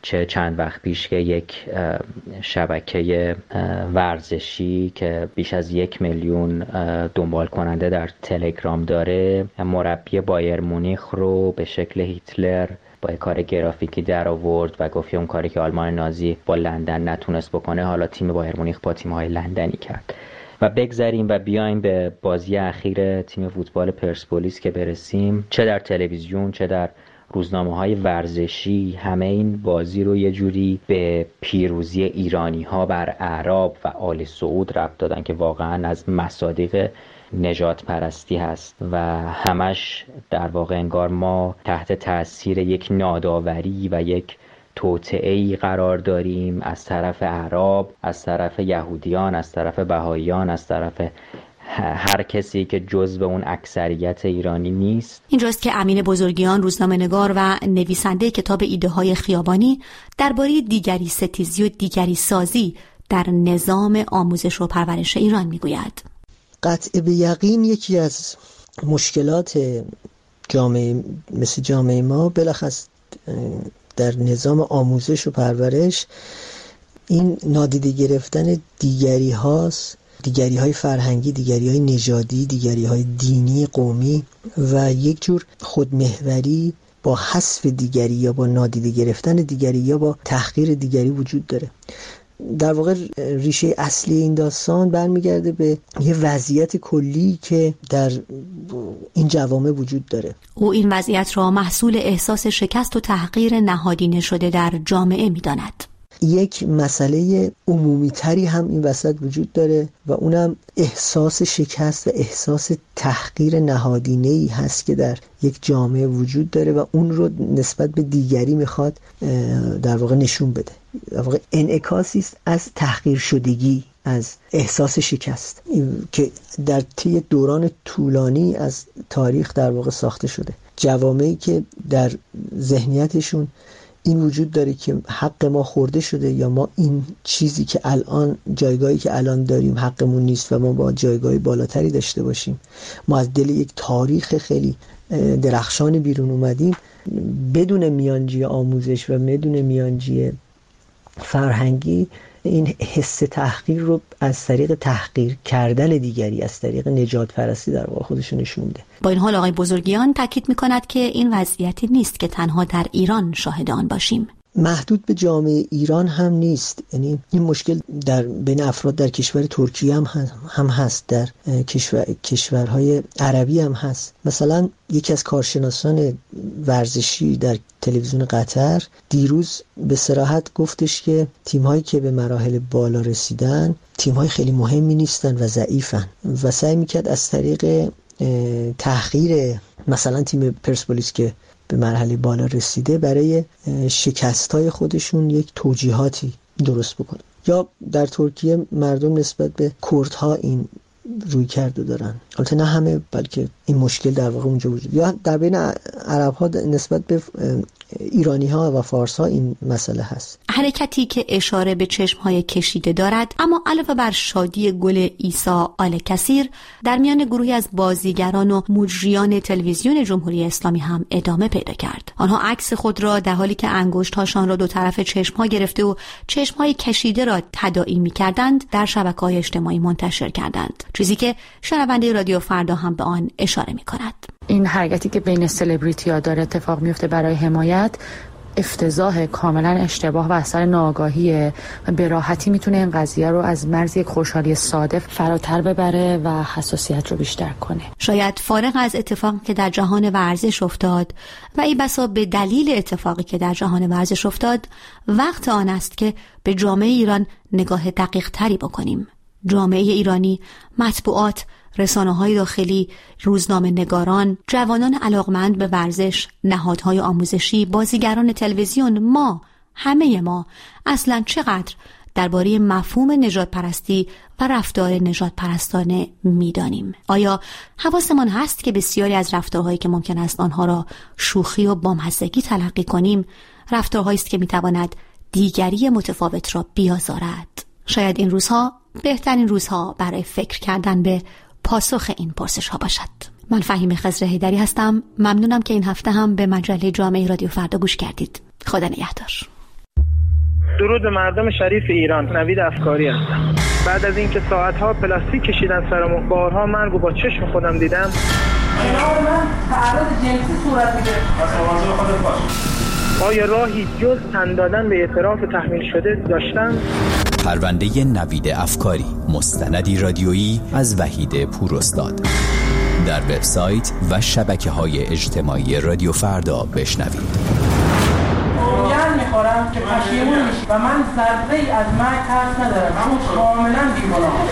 چه چند وقت پیش که یک شبکه ورزشی که بیش از 1 میلیون دنبال کننده در تلگرام داره مربی بایر مونیخ رو به شکل هیتلر با کار گرافیکی در آورد و گفت اون کاری که آلمان نازی با لندن نتونست بکنه حالا تیم بایر مونیخ با تیم‌های لندنی کرد. و بگذریم و بیایم به بازی اخیر تیم فوتبال پرسپولیس که برسیم. چه در تلویزیون چه در روزنامه‌های ورزشی همه این بازی رو یه جوری به پیروزی ایرانی‌ها بر اعراب و آل سعود ربط دادن که واقعاً از مصادیق نجات پرستی هست و همش در واقع انگار ما تحت تأثیر یک ناداوری و یک توطئه‌ای قرار داریم از طرف اعراب، از طرف یهودیان، از طرف بهائیان، از طرف هر کسی که جزو اون اکثریت ایرانی نیست. اینجاست که امین بزرگیان، روزنامه‌نگار و نویسنده کتاب ایده‌های خیابانی درباره دیگری ستیزی و دیگری سازی در نظام آموزش و پرورش ایران میگوید. قطع به یقین یکی از مشکلات جامعه مثل جامعه ما بلخص در نظام آموزش و پرورش این نادیده گرفتن دیگری هاست، دیگری های فرهنگی، دیگری های نژادی، دیگری های دینی، قومی و یک جور خودمحوری با حذف دیگری یا با نادیده گرفتن دیگری یا با تحقیر دیگری وجود داره. در واقع ریشه اصلی این داستان برمیگرده به یه وضعیت کلی که در این جوامع وجود داره. او این وضعیت را محصول احساس شکست و تحقیر نهادینه شده در جامعه می‌داند. یک مسئله عمومی تری هم این وسط وجود داره و اونم احساس شکست و احساس تحقیر نهادینه‌ای هست که در یک جامعه وجود داره و اون رو نسبت به دیگری میخواد در واقع نشون بده. در واقع انعکاسی است از تحقیر شدگی، از احساس شکست که در طی دوران طولانی از تاریخ در واقع ساخته شده. جوامعی که در ذهنیتشون این وجود داره که حق ما خورده شده یا ما این چیزی که الان جایگاهی که الان داریم حقمون نیست و ما با جایگاهی بالاتری داشته باشیم. ما از دل یک تاریخ خیلی درخشان بیرون اومدیم بدون میانجی آموزش و بدون میانجی فرهنگی. این حس تحقیر رو از طریق تحقیر کردن دیگری، از طریق نجات پرستی در واقع خودشون نشون میده. با این حال آقای بزرگیان تاکید میکند که این وضعیتی نیست که تنها در ایران شاهد آن باشیم. محدود به جامعه ایران هم نیست. یعنی این مشکل در بین افراد در کشور ترکیه هم هست، در کشورهای عربی هم هست. مثلا یکی از کارشناسان ورزشی در تلویزیون قطر دیروز به صراحت گفتش که تیم‌هایی که به مراحل بالا رسیدن تیم‌های خیلی مهمی نیستن و ضعیفن و سعی می‌کرد از طریق تحقیر مثلا تیم پرسپولیس که به مرحله بالا رسیده برای شکست‌های خودشون یک توجیهاتی درست بکنه. یا در ترکیه مردم نسبت به کردها این روی کرده دارن. البته نه همه، بلکه این مشکل در واقع اونجا وجود. یا در بین عرب‌ها نسبت به ایرانی‌ها و فارس‌ها این مسئله هست. حرکتی که اشاره به چشم‌های کشیده دارد، اما علاوه بر شادی گل عیسی آل کثیر در میان گروهی از بازیگران و مجریان تلویزیون جمهوری اسلامی هم ادامه پیدا کرد. آنها عکس خود را در حالی که انگشت‌هاشان را دو طرف چشم‌ها گرفته و چشم‌های کشیده را تداعی می‌کردند در شبکه‌های اجتماعی منتشر کردند، چیزی که شنونده رادیو فردا هم به آن اشاره می‌کند. این حرکتی که بین سلبریتی‌ها داره اتفاق میفته برای حمایت افتضاح، کاملا اشتباه و اثر ناآگاهیه و به راحتی میتونه این قضیه رو از مرز یک خوشحالی ساده فراتر ببره و حساسیت رو بیشتر کنه. شاید فارغ از اتفاقی که در جهان ورزش افتاد و ای بسا به دلیل اتفاقی که در جهان ورزش افتاد، وقت آن است که به جامعه ایران نگاه دقیق تری بکنیم. جامعه ایرانی، مطبوعات، رسانه‌های داخلی، روزنامه نگاران، جوانان علاقمند به ورزش، نهادهای آموزشی، بازیگران تلویزیون، ما، همه ما اصلاً چقدر درباره مفهوم نژاد پرستی و رفتار نژاد پرستانه می‌دانیم؟ آیا حواسمان هست که بسیاری از رفتارهایی که ممکن است آنها را شوخی و بامزگی تلقی کنیم، رفتارهایی است که می‌تواند دیگری متفاوت را بیازارد؟ شاید این روزها بهترین روزها برای فکر کردن به پاسخ این پرسش ها باشد. من فهیم خضر حیدری هستم. ممنونم که این هفته هم به مجله جامعه رادیو فردا گوش کردید. خدا نگهدار. درود به مردم شریف ایران. نوید افکاری هستم. بعد از اینکه ساعت‌ها پلاستیک کشیدن سرمون، بارها مرگ رو با چشم خودم دیدم. کنار من تعرض جنسی صورت میگیره. آیا راهی جز تن دادن به اعتراف تحمیل شده داشتم؟ پرونده نوید افکاری، مستندی رادیویی از وحید پوراستاد. در وبسایت و شبکه‌های اجتماعی رادیو فردا بشنوید. رویان میخورم که پشیمون میشی و من ذره‌ای از مرگ ترس ندارم، اما کاملا بی‌گناهم.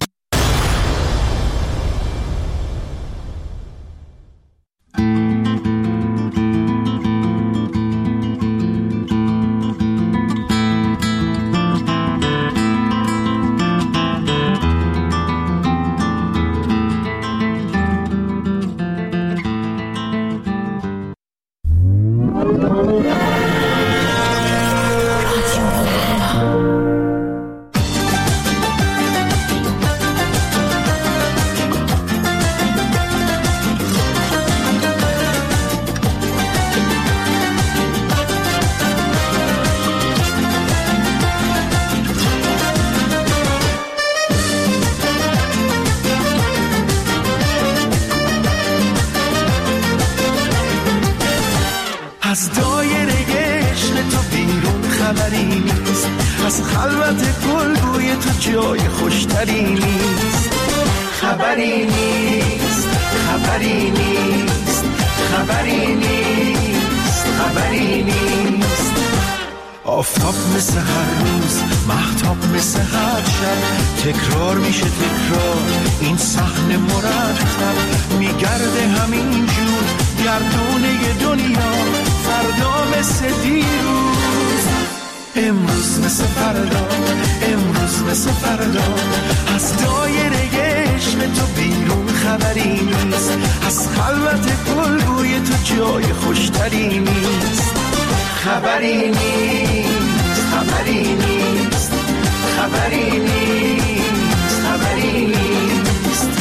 از دایره عشق تو بیرون خبری نیست، از خلوت گلگوی تو جای خوشتری نیست. خبری نیست، خبری نیست، خبری نیست، خبری نیست. آفتاب مثل هر روز، مهتاب مثل هر شب، تکرار میشه تکرار این صحنه مرتب. میگرده همین جور گردونه دنیا، فردا مثل دیروز، امروز مثل فردا، امروز مثل فردا. از دایره عشق تو بیرون خبری نیست، از خلوت گلگوی تو جای خوشتری نیست. خبری نیست، خبری نیست، خبری نیست، خبری نیست.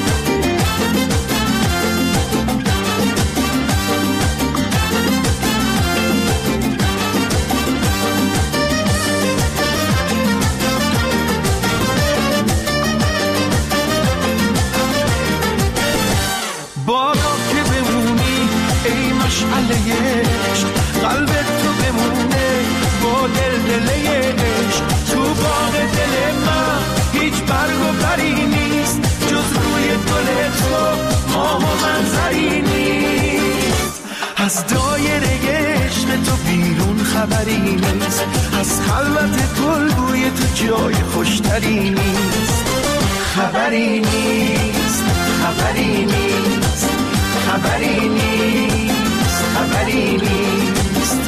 بادا که بمونی ای مشعله عشق، قلبت تو بمونه با دلدله عشق. تو باغ دل من هیچ برگ و بری نیست، جز روی گل تو ماه و منظری نیست. از دایره عشق تو بیرون خبری نیست، از خلوت گلگوی تو جای خوشتری نیست. خبری نیست، خبری نیست، خبری نیست، خبری نیست.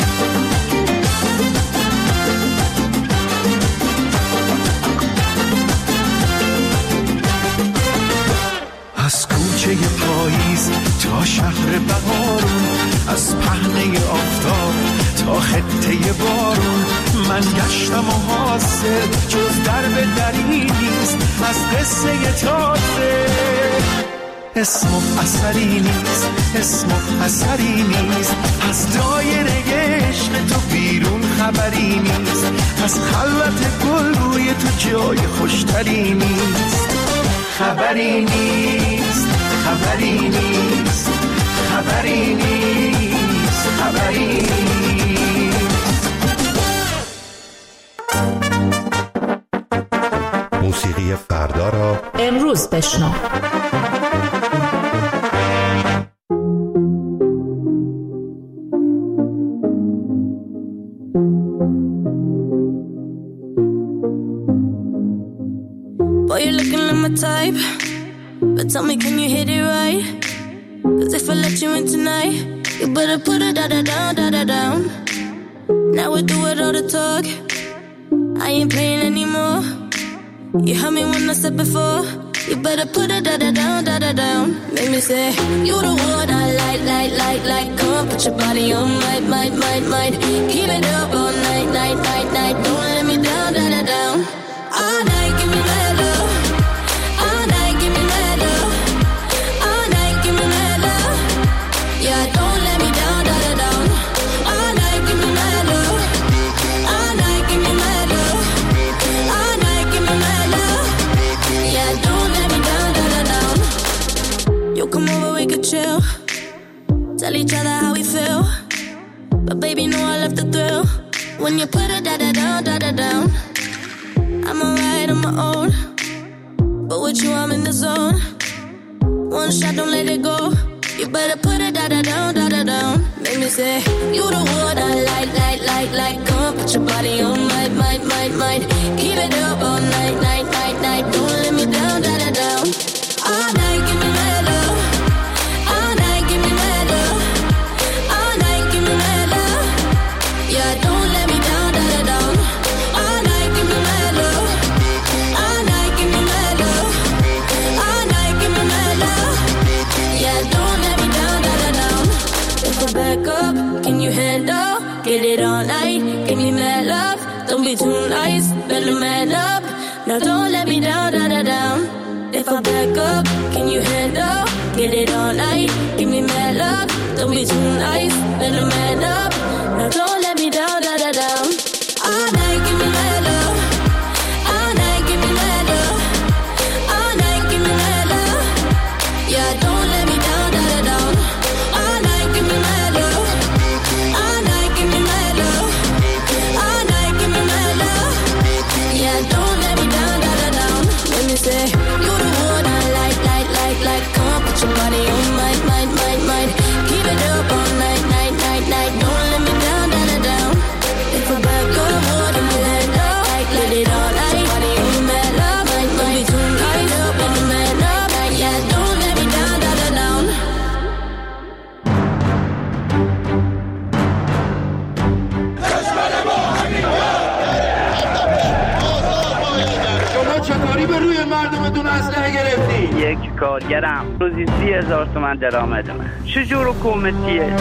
از کوچه پاییز تا شهر بهارون، از پهنه آفتاب تا خطه بارون، من گشتم و حاصل جز درب دری نیست. از قصه تازه اسم و اثری نیست، اسم و اثری نیست. از دایره عشق تو بیرون خبری نیست، از خلوت گلگوی تو جای خوشتری نیست. خبری نیست، خبری نیست، خبری نیست، خبری نیست. موسیقی فردا را امروز بشنو. Boy, you're looking like my type, but tell me, can you hit it right? Cause if I let you in tonight, you better put it down. Now we do it all the talk, I ain't playing anymore. You heard me when I said before, you better put it down. Make me say, you the one I like. Come on, put your body on, might. Keep it up all night. Don't let me down. All night, give me that love. All night, give me that love. All night, give me that love. Yeah, don't let me down. All night, give me that love. All night, give me tell each other how we feel. But baby, know I love the thrill. When you put it down. I'm alright on my own, but with you I'm in the zone. One shot, don't let it go. You better put it down. Make me say, you the one I like. Come on, put your body on might. Keep it up all night. Don't let me down. All night, give me mad love. All night, give me mad love. All night, give me mad love. Yeah, don't let me down. All night, give me mad love. All night, give me mad love. All night, give me mad love. Yeah, don't let me down. If I back up, can you handle? Get it all night, give me mad love. Don't be too nice, better man up. Now don't let me down. If I back up, can you handle? Get it all night, give me mad love. Don't be too nice, better man up. Now don't let me down. All night, give me mad love. All night, give me mad love. All night, give me mad love. Yeah, don't let me down. All night, give me mad love. All night, give me mad love. All night, give me mad love. Yeah, don't let me down. Let me say, you the one I like. Come on, put your body on might. Keep it up all night. Don't let me down. If I back up, what in my head up? Let it all night. Body on mad love. Don't be too nice up in the man up. Yeah, don't let me down. شما چطوری به روی مردمتون اسلحه گرفتی؟ یک کارگرم روزی 30,000 تومان درآمدمه. چجور حکومتیه؟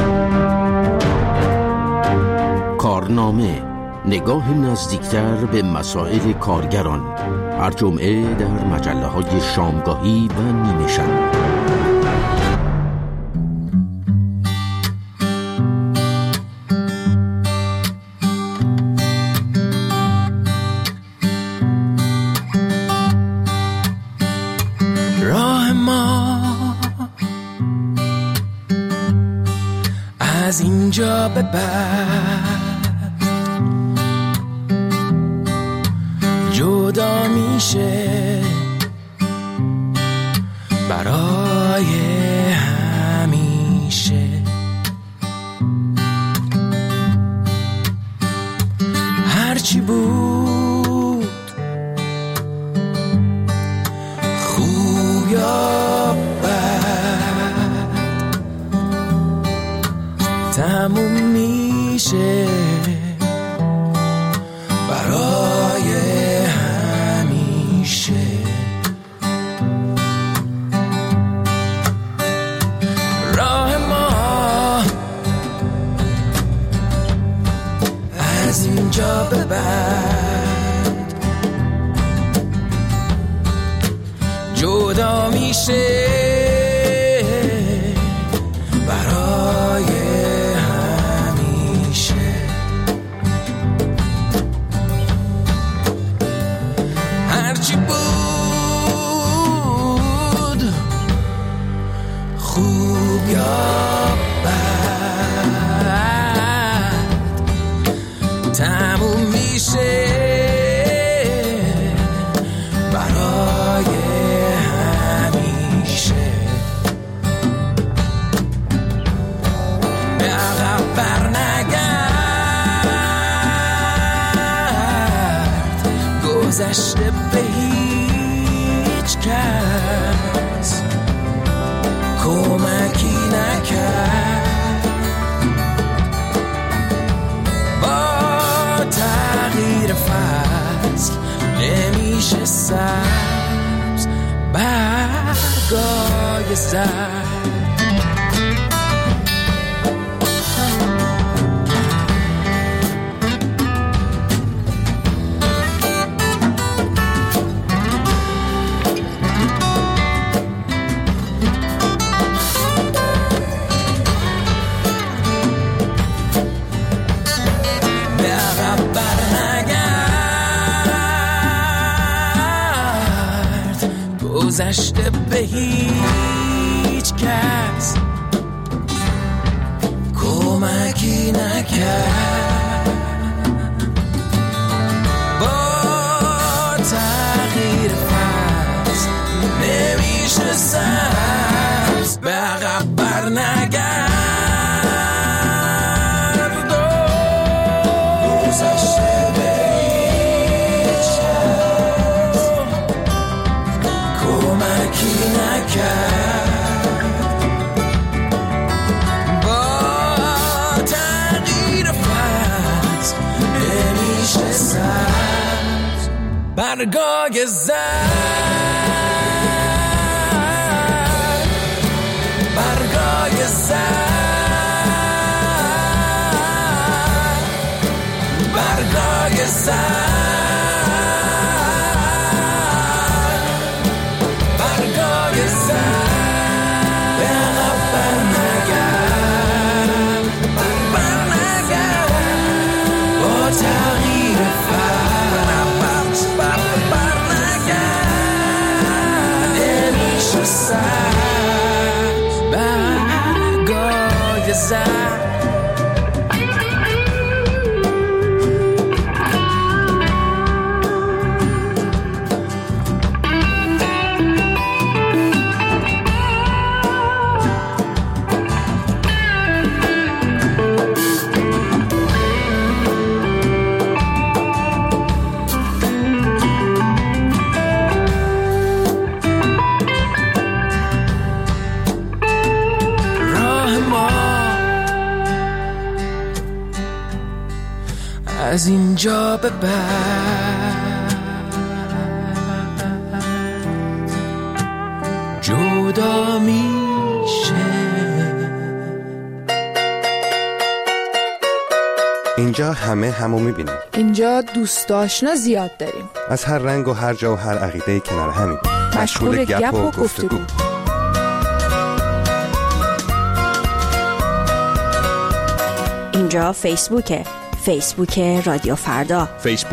کارنامه، نگاه نزدیکتر به مسائل کارگران، هر جمعه در مجله‌های شامگاهی و نیمه شب. راه ما از اینجا به بعد جدا میشه برای همیشه. هرچی بود خوب یا بد تموم میشه برای همیشه. راه ما از اینجا به بعد جدا میشه برای همیشه. هرچی بود خوب یا بد تموم میشه برای همیشه. به عقب برنگرد گذشته به هیچ کس کمکی نکرد. با تغییر فصل نمیشه سبز برگای زرد. گذشته به هیچ کس کمکی نکرد با تغییر فصل نمیشه سبز به عقب بر نگرد گذشته به هیچ کس کمکی نکرد با تغییر فصل نمیشه سبز برگای زرد برگای زرد برگای زرد برگای زرد به عقب برنگرد برنگرد با تغییر فصل برنگرد نمیشه سبز برگای زرد از اینجا به بعد جدا میشه. اینجا همه همو میبینیم. اینجا دوست آشنا زیاد داریم. از هر رنگ و هر جا و هر عقیده کنار همیم. مشغول گپ و گفتگو. اینجا فیسبوکه. فیسبوک رادیو فردا.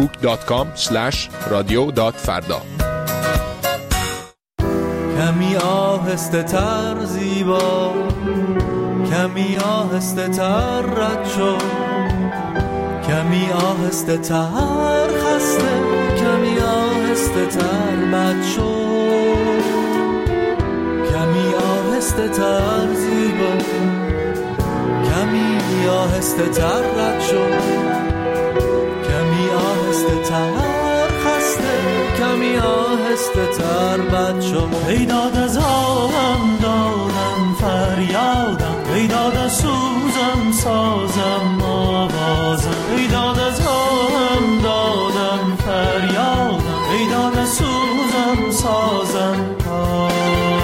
facebook.com/radio.farda. کمی آهسته تر زیبا، کمی آهسته تر رد شو، کمی آهسته تر خسته، کمی آهسته تر بد شو، کمی آهسته تر زیبا، کمی آهسته تر رد شو، کمی آهسته تر خسته، کمی آهسته تر بد شو. ای داد از آهم دادم فریادم، ای داد از سوزم سازم آوازم، ای داد از آهم دادم فریادم، ای داد از سوزم سازم آوازم.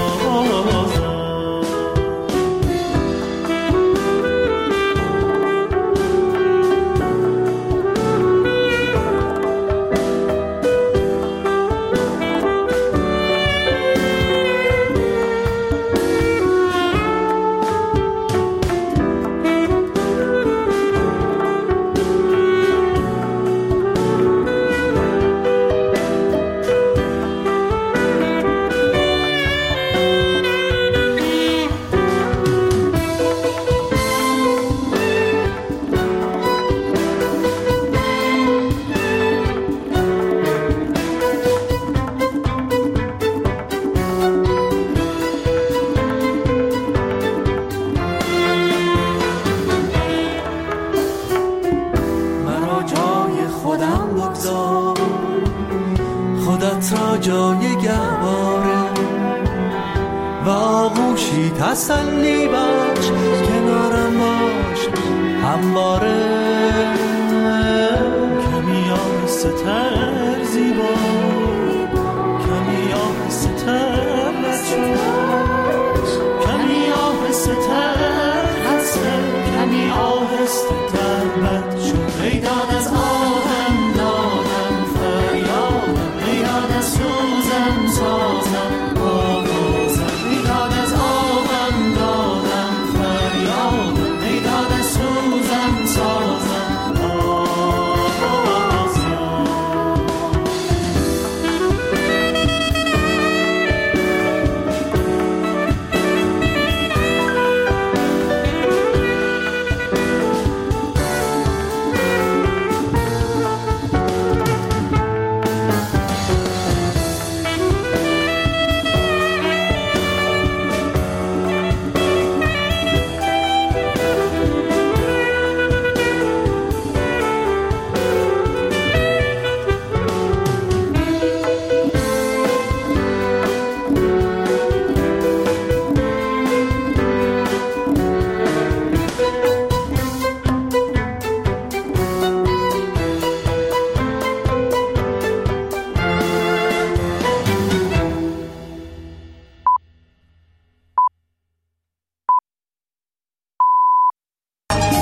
جای گهواره و آغوشی تسلی بخش، کنارم باش همواره.